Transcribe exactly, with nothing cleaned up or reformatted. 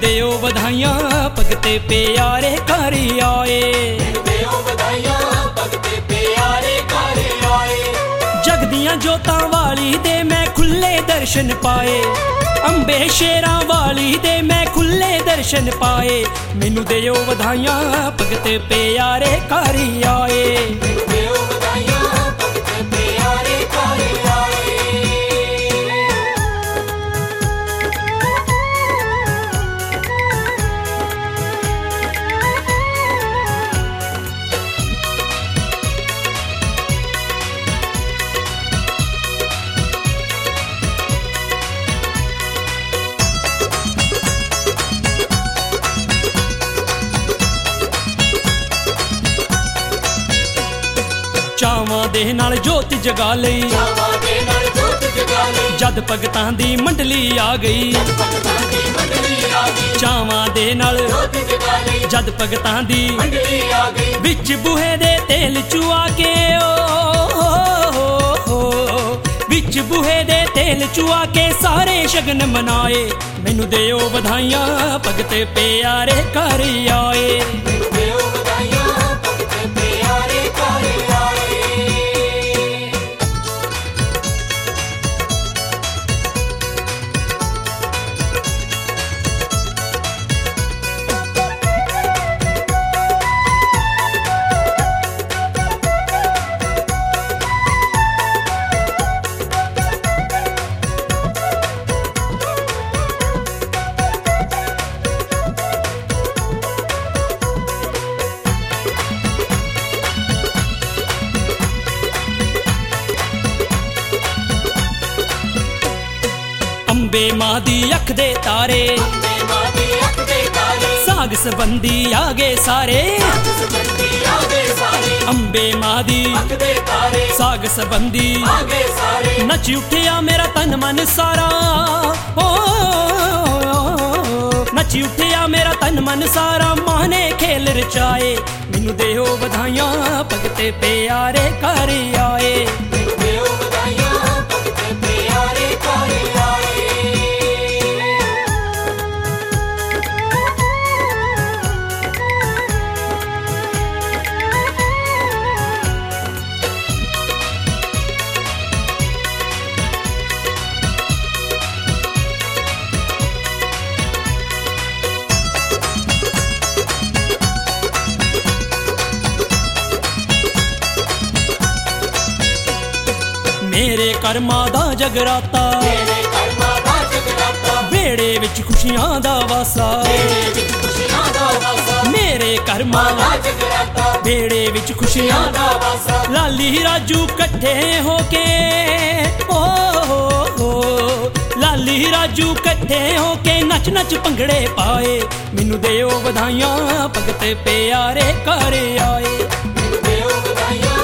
ਦਿਓ ਵਧਾਈਆਂ ਭਗਤੇ ਪਿਆਰੇ ਘਰ ਆਏ। ਮੈਨੂੰ ਦਿਓ ਵਧਾਈਆਂ ਭਗਤੇ ਪਿਆਰੇ ਘਰ ਆਏ। ਜਗਦੀਆਂ ਜੋਤਾਂ ਵਾਲੀ ਦੇ ਮੈਂ ਖੁੱਲੇ ਦਰਸ਼ਨ ਪਾਏ, ਅੰਬੇ ਸ਼ੇਰਾਂ ਵਾਲੀ ਦੇ ਮੈਂ ਖੁੱਲੇ ਦਰਸ਼ਨ ਪਾਏ। ਮੈਨੂੰ ਦਿਓ ਵਧਾਈਆਂ ਭਗਤੇ ਪਿਆਰੇ ਘਰ ਆਏ। ਮੈਨੂੰ ਦਿਓ ਵਧਾਈਆਂ ਭਗਤੇ ਪਿਆਰੇ ਘਰ ਆਏ। ਚਾਵਾਂ ਦੇ ਨਾਲ ਜੋਤ ਜਗਾ ਲਈ, ਚਾਵਾਂ ਦੇ ਨਾਲ ਜੋਤ ਜਗਾ ਲਈ। ਜਦ ਭਗਤਾਂ ਦੀ ਮੰਡਲੀ ਆ ਗਈ, ਭਗਤਾਂ ਦੀ ਮੰਡਲੀ ਆ ਗਈ। ਚਾਵਾਂ ਦੇ ਨਾਲ ਜੋਤ ਜਗਾ ਲਈ। ਜਦ ਭਗਤਾਂ ਦੀ ਮੰਡਲੀ ਆ ਗਈ। ਵਿੱਚ ਬੂਹੇ ਦੇ ਤੇਲ ਚੁਆ ਕੇ ਓ ਵਿੱਚ ਬੂਹੇ ਦੇ ਤੇਲ ਚੁਆ ਕੇ ਸਾਰੇ ਸ਼ਗਨ ਮਨਾਏ। ਮੈਨੂੰ ਦਿਓ ਵਧਾਈਆਂ ਭਗਤੇ ਪਿਆਰੇ ਘਰ ਆਏ। ਮੈਨੂੰ ਦਿਓ ਵਧਾਈਆਂ ਭਗਤੇ ਪਿਆਰੇ ਘਰ ਆਏ। ਅੰਬੇ ਮਾਂ ਦੀ ਅੱਖ ਦੇ ਤਾਰੇ, ਅੰਬੇ ਮਾਂ ਦੀ ਅੱਖ ਦੇ ਤਾਰੇ। ਸਾਗ ਸੰਬੰਧੀ ਆ ਗਏ ਸਾਰੇ, ਸਾਗ ਸੰਬੰਧੀ ਆ ਗਏ ਸਾਰੇ। ਅੰਬੇ ਮਾਂ ਦੀ ਅੱਖ ਦੇ ਤਾਰੇ। ਸਾਗ ਸੰਬੰਧੀ ਆ ਗਏ ਸਾਰੇ। ਨੱਚ ਉੱਠਿਆ ਮੇਰਾ ਤਨ ਮਨ ਸਾਰਾ, ਓ ਨੱਚ ਉੱਠਿਆ ਮੇਰਾ ਤਨ ਮਨ ਸਾਰਾ। ਮਾਂ ਨੇ ਖੇਲ ਰਚਾਏ। ਮੈਨੂੰ ਦਿਓ ਵਧਾਈਆਂ ਭਗਤੇ ਪਿਆਰੇ ਘਰ ਆਏ। ਮੈਨੂੰ ਦਿਓ ਵਧਾਈਆਂ ਭਗਤੇ ਪਿਆਰੇ ਘਰ ਆਏ। ਮੇਰੇ ਕਰਮਾਂ ਦਾ ਜਗਰਾਤਾ, ਮੇਰੇ ਕਰਮਾਂ ਦਾ ਜਗਰਾਤਾ। ਵਿਹੜੇ ਵਿੱਚ ਖੁਸ਼ੀਆਂ ਦਾ ਵਾਸਾ, ਵਿਹੜੇ ਵਿੱਚ ਖੁਸ਼ੀਆਂ ਦਾ ਵਾਸਾ। ਮੇਰੇ ਕਰਮਾਂ ਦਾ ਜਗਰਾਤਾ। ਵਿਹੜੇ ਵਿੱਚ ਖੁਸ਼ੀਆਂ ਦਾ ਵਾਸਾ। ਲਾਲੀ ਰਾਜੂ ਇਕੱਠੇ ਹੋ ਕੇ ਓ ਹੋ ਲਾਲੀ ਰਾਜੂ ਇਕੱਠੇ ਹੋ ਕੇ ਨੱਚ ਨੱਚ ਭੰਗੜੇ ਪਾਏ। ਮੈਨੂੰ ਦਿਓ ਵਧਾਈਆਂ ਭਗਤੇ ਪਿਆਰੇ ਘਰ ਆਏ। ਮੈਨੂੰ ਦਿਓ ਵਧਾਈਆਂ